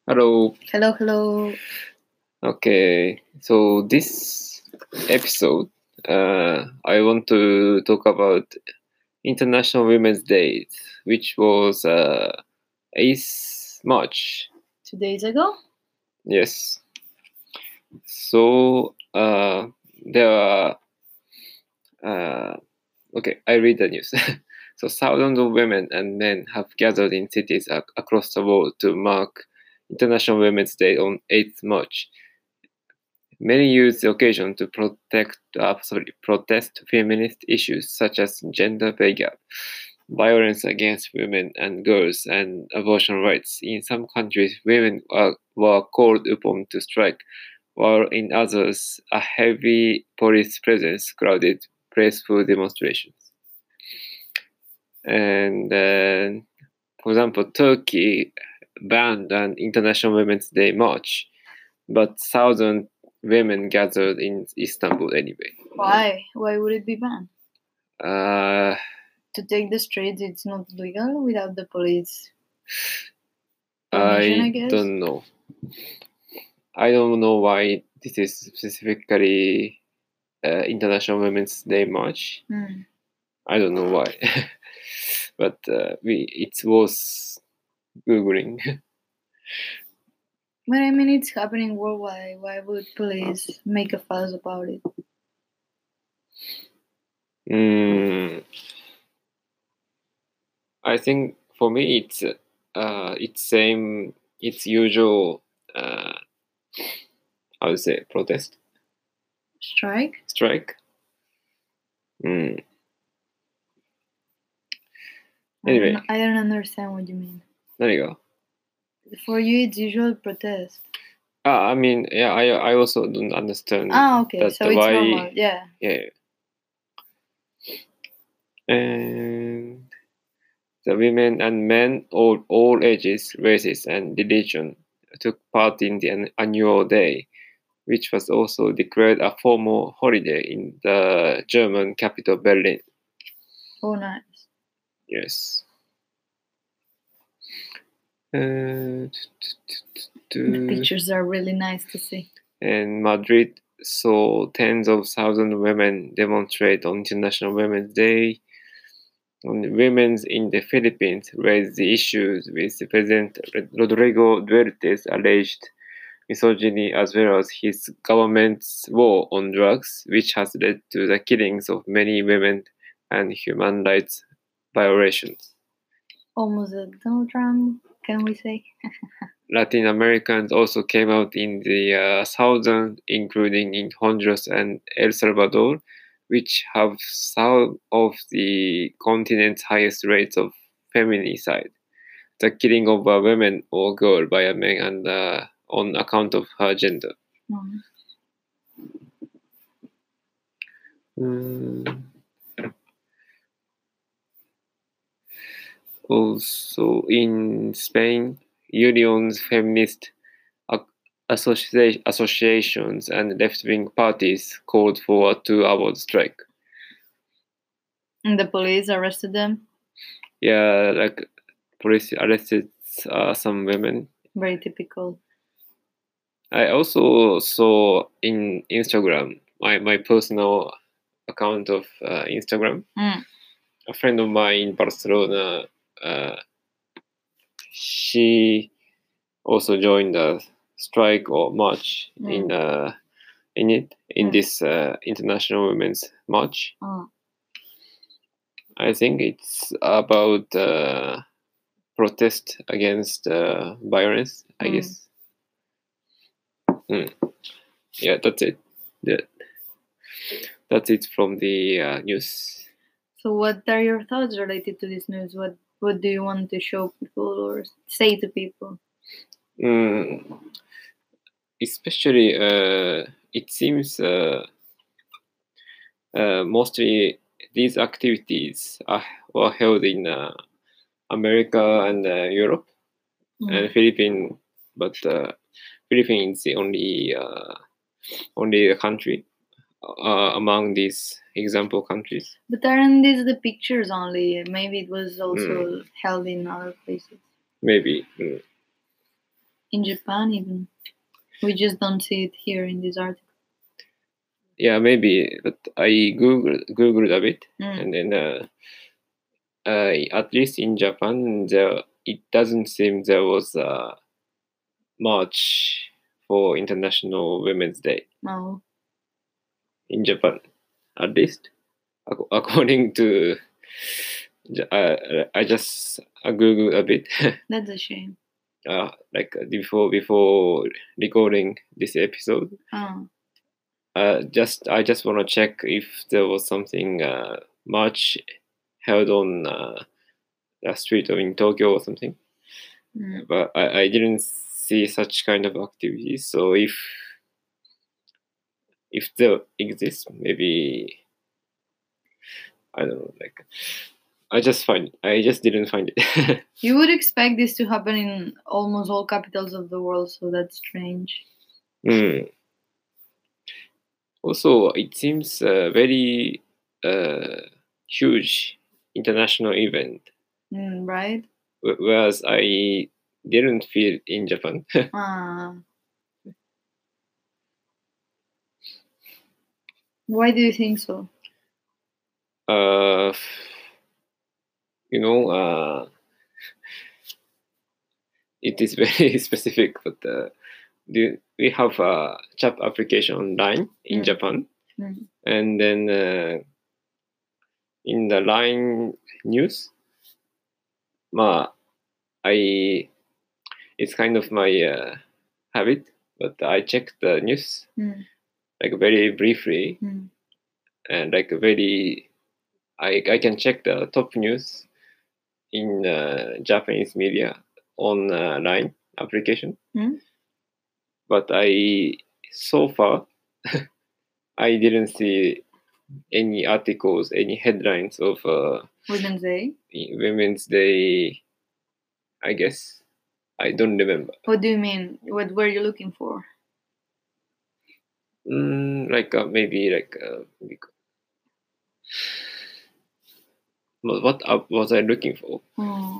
Hello. Hello, hello. Okay, so this episode, I want to talk about International Women's Day, which was 8th March. 2 days ago? Yes. So there are. Okay, I read the news. So thousands of women and men have gathered in cities across the world to mark International Women's Day on 8th March. Many use the occasion to protest feminist issues such as gender pay gap, violence against women and girls, and abortion rights. In some countries, women were called upon to strike, while in others, a heavy police presence crowded peaceful demonstrations. And for example, Turkey banned an International Women's Day march, but thousands women gathered in Istanbul anyway. Why? Why would it be banned? Uh, To take the streets, it's not legal without the police permission, I guess. don't know. I don't know why this is specifically International Women's Day march. I don't know why, but it was googling. But I mean, it's happening worldwide. Why would police make a fuss about it? I think for me it's same. It's usual. How to say protest? Strike? Strike. Anyway, I don't understand what you mean. There you go. For you, it's usual protest. I mean, yeah, I also don't understand. Okay, so it's normal, yeah. Yeah. And the women and men of all ages, races, and religion took part in the annual day, which was also declared a formal holiday in the German capital Berlin. Oh, nice. Yes. The pictures are really nice to see. And Madrid saw tens of thousands of women demonstrate on International Women's Day. Women in the Philippines raised the issues with President Rodrigo Duterte's alleged misogyny as well as his government's war on drugs, which has led to the killings of many women and human rights violations. Almost a Donald Trump, can we say? Latin Americans also came out in the thousands, including in Honduras and El Salvador, which have some of the continent's highest rates of feminicide, the killing of a woman or girl by a man and on account of her gender. Also in Spain, unions, feminist associations, and left-wing parties called for a 2-hour strike. And the police arrested them? Yeah, like police arrested some women. Very typical. I also saw in Instagram, my personal account of Instagram, a friend of mine in Barcelona, she also joined a strike or march in this International Women's March. I think it's about protest against violence, I guess. Yeah, that's it. That's it from the news. So what are your thoughts related to this news? What do you want to show people or say to people? Especially, it seems mostly these activities were held in America and Europe and Philippines, but Philippines is the only country among these example countries. But aren't these the pictures only? Maybe it was also held in other places. Maybe. In Japan, even. We just don't see it here in this article. Yeah, maybe, but I googled a bit, Mm. and then at least in Japan, it doesn't seem there was a march for International Women's Day No. in Japan, at least according to. I just googled a bit, That's a shame. like before recording this episode. Oh. I just want to check if there was something march held on the street or in Tokyo or something. Mm. But I didn't see such kind of activities. So if there exists, maybe I don't know. Like I just didn't find it. You would expect this to happen in almost all capitals of the world, so that's strange. Mm. Also, it seems very huge international event, Right? whereas I didn't feel in Japan. Ah. Why do you think so? uh, you know, it is very specific, but we have a chat application online in Japan, and then in the Line news, it's kind of my habit, but I check the news like very briefly, and like I can check the top news in Japanese media on Line application. But so far, I didn't see any articles, any headlines of Women's Day? Women's Day. I guess I don't remember. What do you mean? What were you looking for? Maybe what was I looking for? Oh.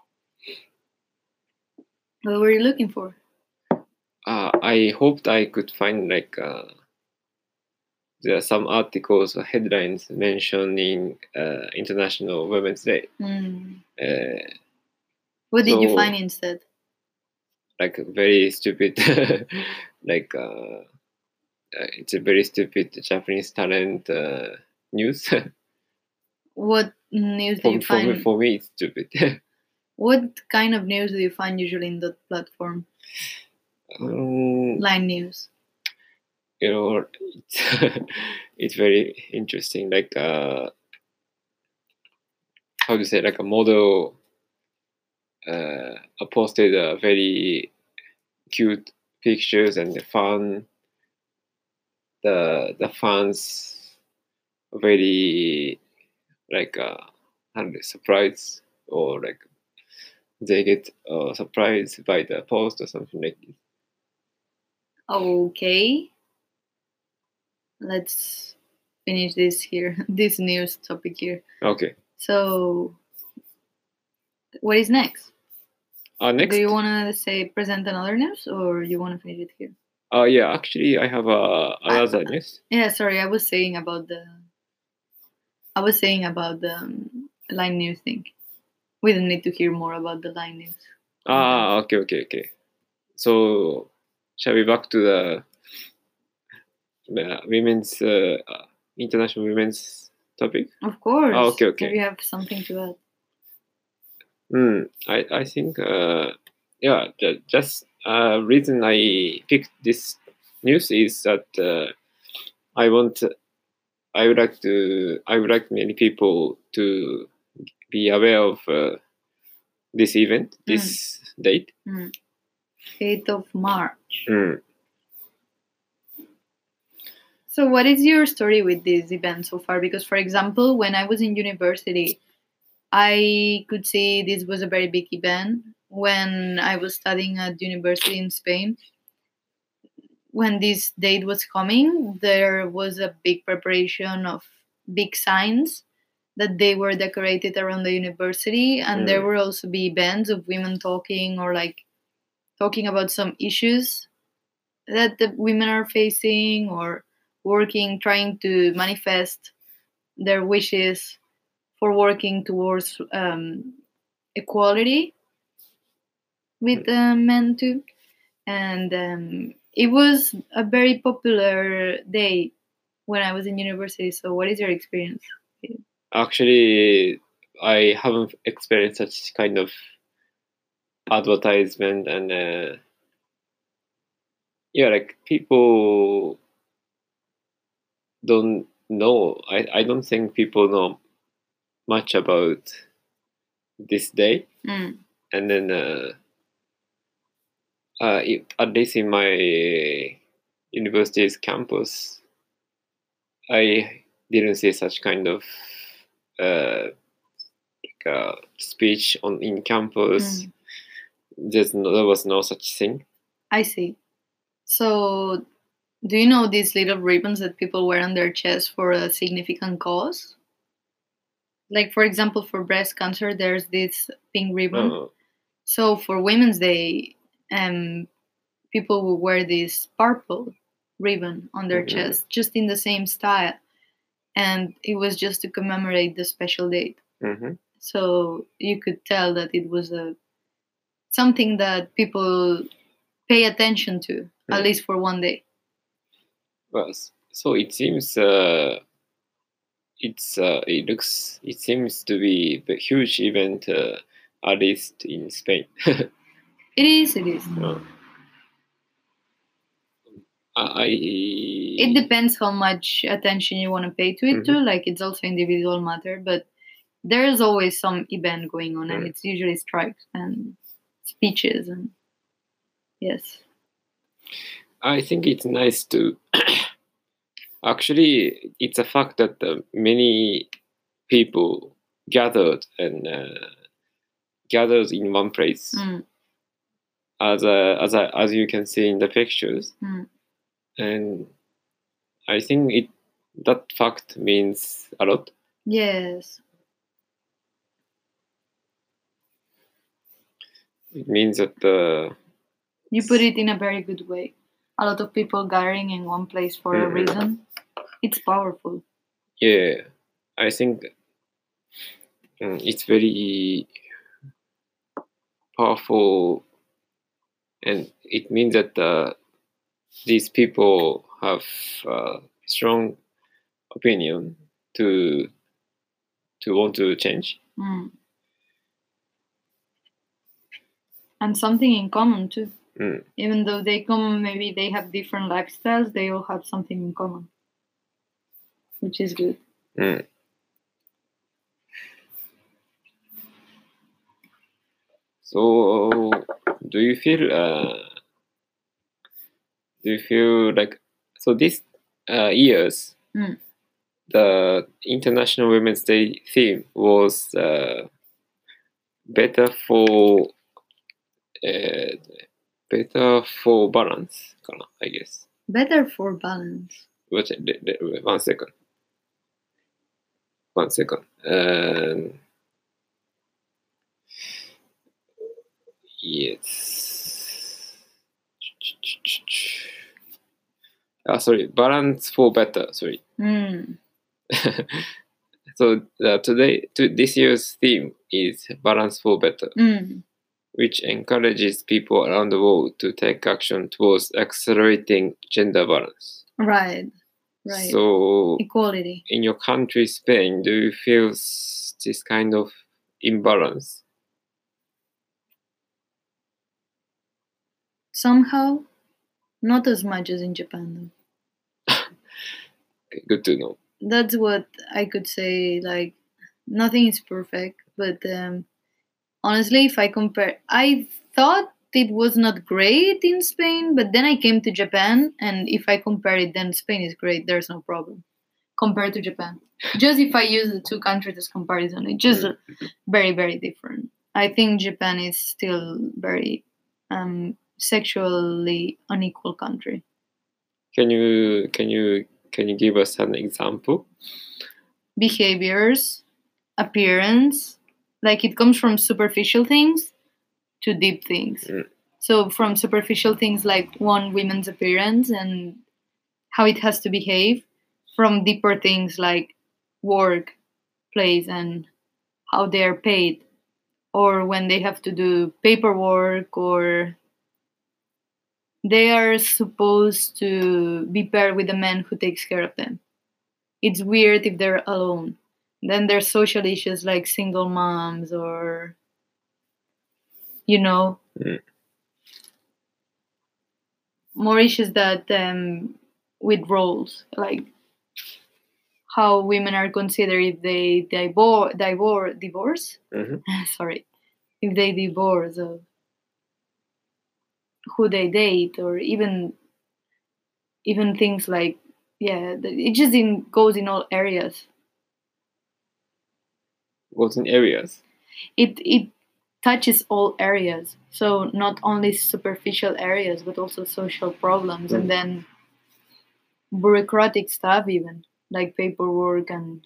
What were you looking for? I hoped I could find there are some articles or headlines mentioning International Women's Day. What did you find instead? Like very stupid, it's a very stupid Japanese talent news. What news do you find? For me, it's stupid. What kind of news do you find usually in that platform? Line news. You know, it's very interesting. Like how do you say? Like a model posted very cute pictures, and the fans very surprised, or like they get surprised by the post or something like this. Okay, let's finish this news topic here. Okay. So, what is next? Next. Do you want to present another news, or you want to finish it here? Yeah, actually, I have another news. Yeah, sorry, I was saying about the Line news thing. We don't need to hear more about the Line news. Okay. So, shall we back to the women's International Women's topic? Of course. Okay. Do you have something to add? I think just reason I picked this news is that I would like many people to be aware of this event, this date. 8th of March. So what is your story with this event so far? Because, for example, when I was in university, I could see this was a very big event. When I was studying at university in Spain, when this date was coming, there was a big preparation of big signs that they were decorated around the university, and there were also be events of women talking, or like talking about some issues that the women are facing, or working, trying to manifest their wishes for working towards equality with men too. And it was a very popular day when I was in university. So, what is your experience? Actually, I haven't experienced such kind of advertisement, and yeah, like people don't know. I don't think people know much about this day. Mm. And then at least in my university's campus, I didn't see such kind of speech in campus. There was no such thing. I see. So, do you know these little ribbons that people wear on their chest for a significant cause? Like, for example, for breast cancer, there's this pink ribbon. So, for Women's Day, people will wear this purple ribbon on their chest, just in the same style. And it was just to commemorate the special date. So you could tell that it was something that people pay attention to, at least for one day. Well, so it seems it seems to be a huge event, at least in Spain. It is. It depends how much attention you want to pay to it too. Like, it's also individual matter, but there is always some event going on, and it's usually strikes and speeches, and yes. I think it's nice to actually, it's a fact that many people gathered in one place, as you can see in the pictures, and I think that fact means a lot. Yes. It means that you put it in a very good way. A lot of people gathering in one place for a reason. It's powerful. Yeah, I think it's very powerful, and it means that these people have strong opinion to want to change. And something in common too. Even though maybe they have different lifestyles, they all have something in common, which is good. So, do you feel like, so this year's the International Women's Day theme was better for balance, I guess. Better for balance. One second. Yes. Sorry, balance for better. Sorry. So this year's theme is balance for better, which encourages people around the world to take action towards accelerating gender balance. Right. So, equality. In your country, Spain, do you feel this kind of imbalance? Somehow, not as much as in Japan, though. Okay, good to know. That's what I could say. Like, nothing is perfect, but honestly, if I compare, I thought it was not great in Spain, but then I came to Japan, and if I compare it, then Spain is great. There's no problem compared to Japan. Just if I use the two countries as comparison, it's just very, very different. I think Japan is still very sexually unequal country. Can you give us an example? Behaviors, appearance, like it comes from superficial things to deep things. So from superficial things like one woman's appearance and how it has to behave, from deeper things like work, place, and how they are paid, or when they have to do paperwork, or they are supposed to be paired with a man who takes care of them. It's weird if they're alone. Then there's social issues like single moms or, you know, Mm. more issues that with roles, like how women are considered if they divorce. Mhm. Sorry, if they divorce, or who they date, or even things like, yeah, it just goes in all areas. Goes in areas. It touches all areas, so not only superficial areas but also social problems, Mm. and then bureaucratic stuff, even like paperwork and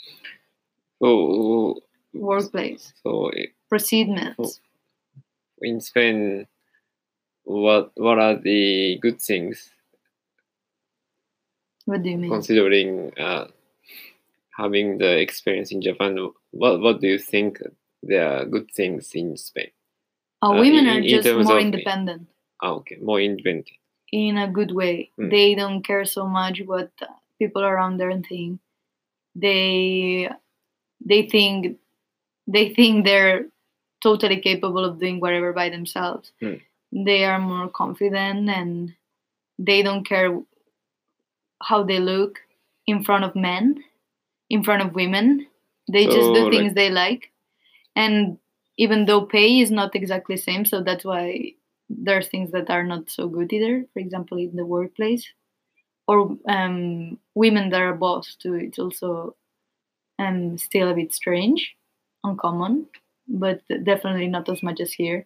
So workplace so proceedings. in Spain, what are the good things What do you mean? considering having the experience in Japan? What do you think there are good things in Spain? Women in are just terms more of- independent Okay, more independent. in a good way. Mm. They don't care so much what people around there think. They think they're totally capable of doing whatever by themselves. Mm. They are more confident, and they don't care how they look in front of men, in front of women. They just So, do things they like. And even though pay is not exactly the same, so that's why there's things that are not so good either. For example, in the workplace, or women that are boss too. It's also still a bit strange, uncommon, but definitely not as much as here.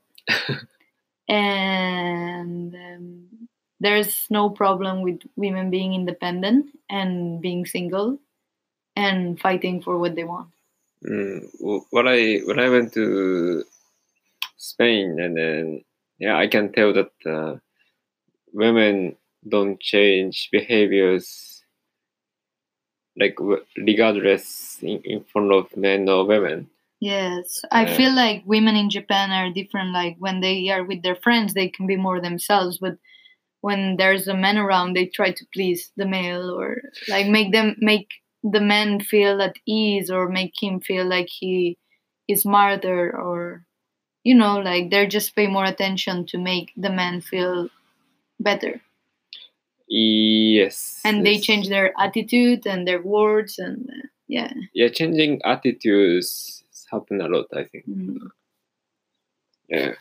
And there's no problem with women being independent and being single and fighting for what they want. when I went to Spain, and then I can tell that women don't change behaviors like regardless in front of men or women. Yes, I feel like women in Japan are different. Like when they are with their friends, they can be more themselves, but when there's a man around, they try to please the male, or like make the man feel at ease, or make him feel like he is smarter, or like they just pay more attention to make the man feel better. Yes. And they change their attitude and their words, and yeah. Yeah, changing attitudes happen a lot, I think. Yeah.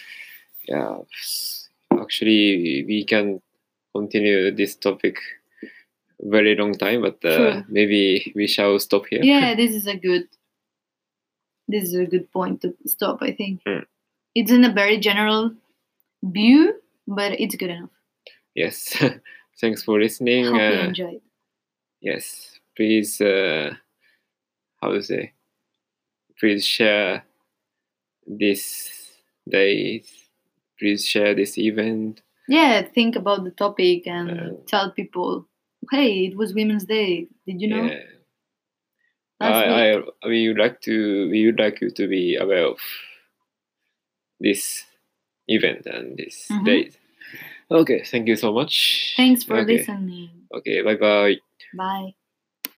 Actually, we can continue this topic very long time, but maybe we shall stop here. Yeah, this is a good point to stop, I think. It's in a very general view, but it's good enough. Yes. Thanks for listening. Hope you enjoyed. Yes. Please, how to say? Please share this day. Please share this event. Yeah, think about the topic and tell people, hey, it was Women's Day. Did you know? Yeah. We would like you to be aware of this event and this date. Okay, thank you so much. Thanks for listening. Okay, bye-bye. Bye.